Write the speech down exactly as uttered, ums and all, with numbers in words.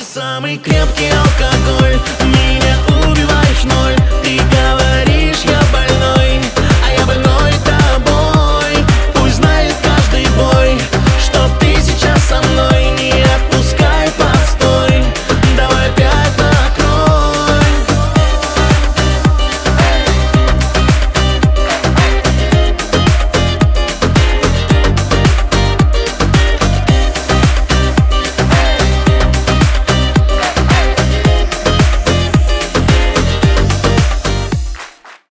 самый крепкий алкоголь. Меня убиваешь ноль, ты говоришь